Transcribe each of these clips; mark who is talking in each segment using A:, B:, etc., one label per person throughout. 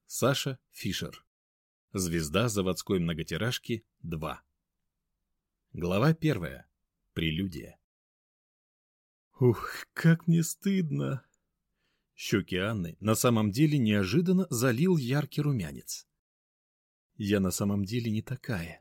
A: Саша Фишер. Звезда заводской многотиражки 2. Глава 1. Прелюдия. Ух, как мне стыдно. Щеки Анны на самом деле неожиданно залил яркий румянец. Я на самом деле не такая.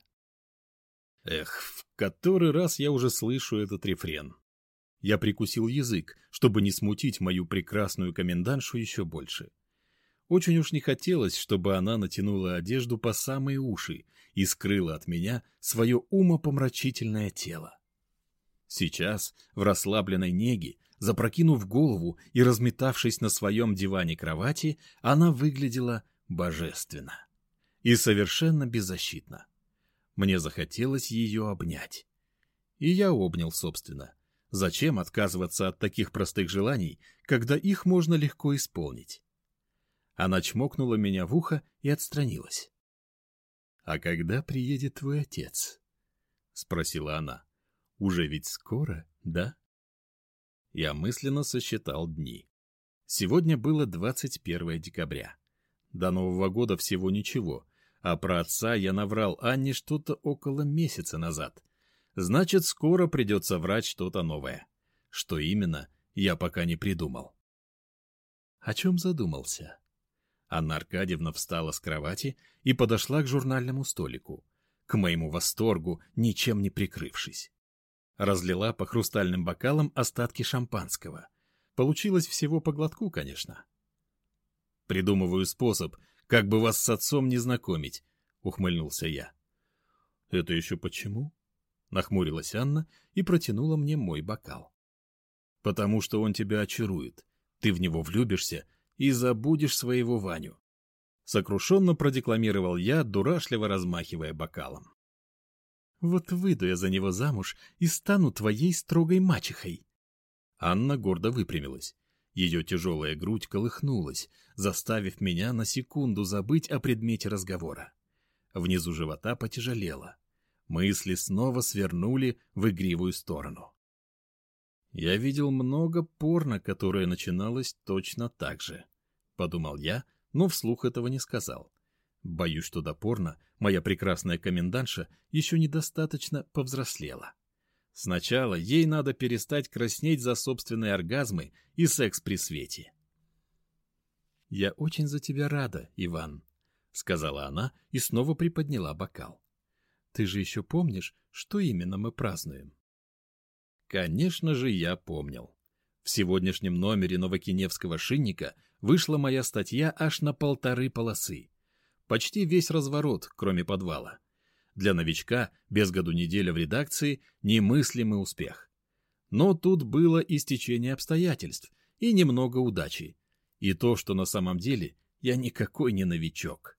A: Эх, в который раз я уже слышу этот рефрен. Я прикусил язык, чтобы не смутить мою прекрасную комендантшу еще больше. Очень уж не хотелось, чтобы она натянула одежду по самые уши и скрыла от меня свое умопомрачительное тело. Сейчас, в расслабленной неге, запрокинув голову и разметавшись на своем диване-кровати, она выглядела божественно и совершенно беззащитно. Мне захотелось ее обнять. И я обнял, собственно. Зачем отказываться от таких простых желаний, когда их можно легко исполнить? Она чмокнула меня в ухо и отстранилась. — А когда приедет твой отец? — спросила она. — Уже ведь скоро, да? Я мысленно сосчитал дни. Сегодня было 21 декабря. До Нового года всего ничего, а про отца я наврал Анне что-то около месяца назад. Значит, скоро придется врать что-то новое. Что именно, я пока не придумал. О чем задумался? Анна Аркадьевна встала с кровати и подошла к журнальному столику, к моему восторгу, ничем не прикрывшись. Разлила по хрустальным бокалам остатки шампанского. Получилось всего по глотку, конечно. «Придумываю способ, как бы вас с отцом не знакомить», — ухмыльнулся я. «Это еще почему?» — нахмурилась Анна и протянула мне мой бокал. «Потому что он тебя очарует, ты в него влюбишься и забудешь своего Ваню», — сокрушенно продекламировал я, дурашливо размахивая бокалом. «Вот выйду я за него замуж и стану твоей строгой мачехой». Анна гордо выпрямилась. Ее тяжелая грудь колыхнулась, заставив меня на секунду забыть о предмете разговора. Внизу живота потяжелело. Мысли снова свернули в игривую сторону. «Я видел много порно, которое начиналось точно так же», — подумал я, но вслух этого не сказал. Боюсь, что до порно моя прекрасная комендантша еще недостаточно повзрослела. Сначала ей надо перестать краснеть за собственные оргазмы и секс при свете. «Я очень за тебя рада, Иван», — сказала она и снова приподняла бокал. «Ты же еще помнишь, что именно мы празднуем?» Конечно же, я помнил. В сегодняшнем номере Новокиневского шинника вышла моя статья аж на 1,5 полосы. Почти весь разворот, кроме подвала. Для новичка, без году неделя в редакции, немыслимый успех. Но тут было и стечение обстоятельств, и немного удачи. И то, что на самом деле я никакой не новичок.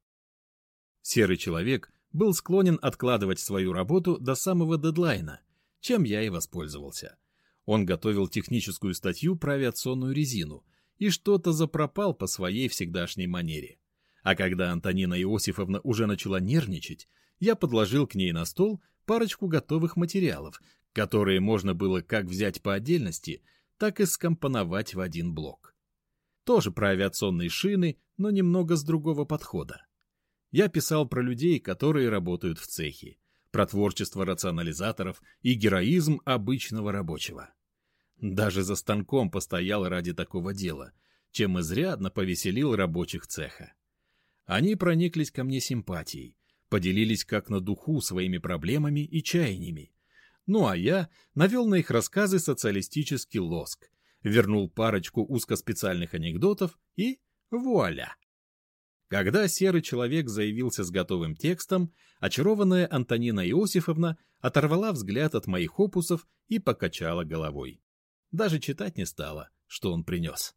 A: Серый человек был склонен откладывать свою работу до самого дедлайна, чем я и воспользовался. Он готовил техническую статью про авиационную резину и что-то запропал по своей всегдашней манере. А когда Антонина Иосифовна уже начала нервничать, я подложил к ней на стол парочку готовых материалов, которые можно было как взять по отдельности, так и скомпоновать в один блок. Тоже про авиационные шины, но немного с другого подхода. Я писал про людей, которые работают в цехе, про творчество рационализаторов и героизм обычного рабочего. Даже за станком постоял ради такого дела, чем изрядно повеселил рабочих цеха. Они прониклись ко мне симпатией, поделились как на духу своими проблемами и чаяниями. Ну а я навел на их рассказы социалистический лоск, вернул парочку узкоспециальных анекдотов и вуаля! Когда серый человек заявился с готовым текстом, очарованная Антонина Иосифовна оторвала взгляд от моих опусов и покачала головой. Даже читать не стала, что он принес.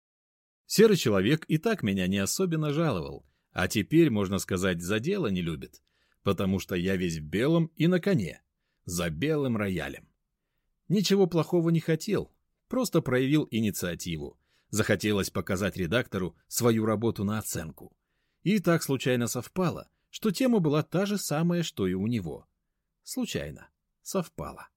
A: Серый человек и так меня не особенно жаловал, а теперь, можно сказать, за дело не любит, потому что я весь в белом и на коне, за белым роялем. Ничего плохого не хотел, просто проявил инициативу. Захотелось показать редактору свою работу на оценку. И так случайно совпало, что тема была та же самая, что и у него. Случайно совпало.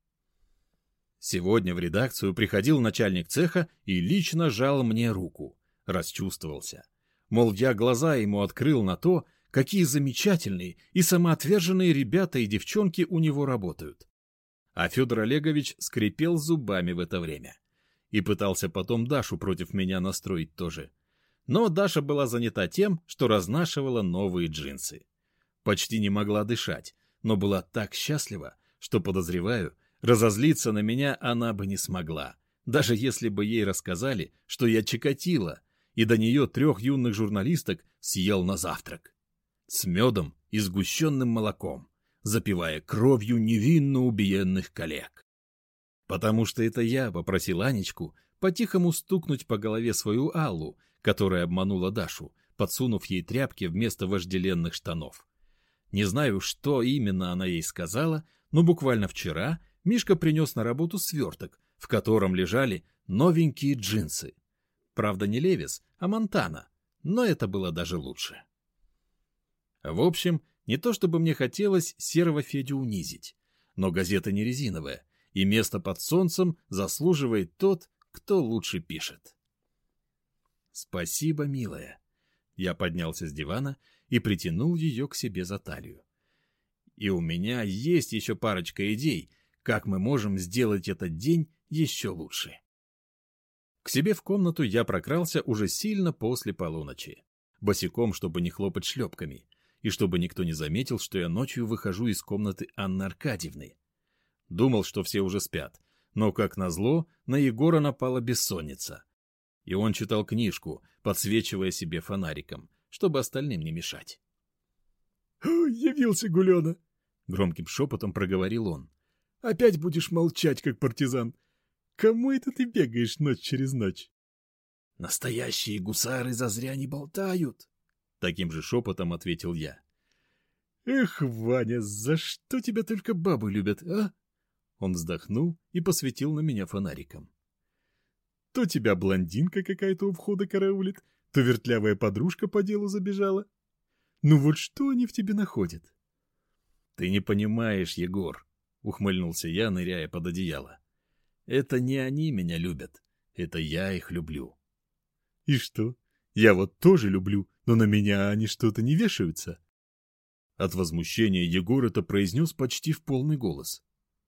A: Сегодня в редакцию приходил начальник цеха и лично жал мне руку. Расчувствовался. Мол, я глаза ему открыл на то, какие замечательные и самоотверженные ребята и девчонки у него работают. А Федор Олегович скрипел зубами в это время. И пытался потом Дашу против меня настроить тоже. Но Даша была занята тем, что разнашивала новые джинсы. Почти не могла дышать, но была так счастлива, что, подозреваю, разозлиться на меня она бы не смогла, даже если бы ей рассказали, что я Чикатило, и до нее 3 юных журналисток съел на завтрак. С медом и сгущенным молоком, запивая кровью невинно убиенных коллег. Потому что это я попросил Анечку по-тихому стукнуть по голове свою Аллу, которая обманула Дашу, подсунув ей тряпки вместо вожделенных штанов. Не знаю, что именно она ей сказала, но буквально вчера Мишка принес на работу сверток, в котором лежали новенькие джинсы. Правда, не Левис, а Монтана, но это было даже лучше. В общем, не то чтобы мне хотелось серого Федю унизить, но газета не резиновая, и место под солнцем заслуживает тот, кто лучше пишет. «Спасибо, милая». Я поднялся с дивана и притянул ее к себе за талию. И у меня есть еще парочка идей, как мы можем сделать этот день еще лучше. К себе в комнату я прокрался уже сильно после полуночи, босиком, чтобы не хлопать шлепками, и чтобы никто не заметил, что я ночью выхожу из комнаты Анны Аркадьевны. Думал, что все уже спят, но, как назло, на Егора напала бессонница. И он читал книжку, подсвечивая себе фонариком, чтобы остальным не мешать.
B: «Явился Гулена!»
A: — громким шепотом проговорил он.
B: «Опять будешь молчать, как партизан. Кому это ты бегаешь ночь через ночь?»
A: «Настоящие гусары зазря не болтают!» — таким же шепотом ответил я.
B: «Эх, Ваня, за что тебя только бабы любят, а?»
A: Он вздохнул и посветил на меня фонариком.
B: «То тебя блондинка какая-то у входа караулит, то вертлявая подружка по делу забежала. Ну вот что они в тебе находят?»
A: «Ты не понимаешь, Егор», — ухмыльнулся я, ныряя под одеяло. «Это не они меня любят, это я их люблю».
B: «И что? Я вот тоже люблю, но на меня они что-то не вешаются».
A: От возмущения Егор это произнес почти в полный голос.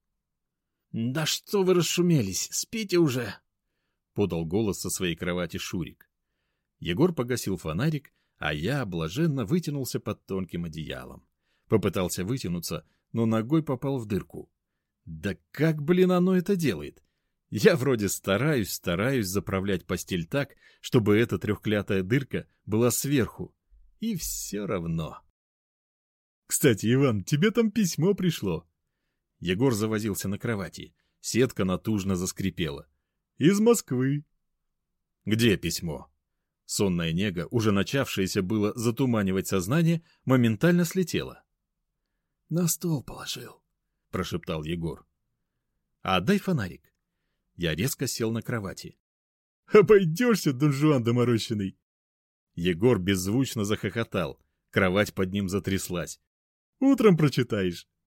C: «Да что вы расшумелись, спите уже!»
A: — подал голос со своей кровати Шурик. Егор погасил фонарик, а я блаженно вытянулся под тонким одеялом. Попытался вытянуться, но ногой попал в дырку. Да как, блин, оно это делает? Я вроде стараюсь заправлять постель так, чтобы эта трехклятая дырка была сверху. И все равно.
B: «Кстати, Иван, тебе там письмо пришло».
A: Егор завозился на кровати. Сетка натужно заскрипела.
B: «Из Москвы».
A: «Где письмо?» Сонная нега, уже начавшаяся было затуманивать сознание, моментально слетела.
C: «На стол положил»,
A: — прошептал Егор. «А дай фонарик». Я резко сел на кровати.
B: «Обойдешься, Дон Жуан доморощенный!»
A: Егор беззвучно захохотал. Кровать под ним затряслась.
B: «Утром прочитаешь».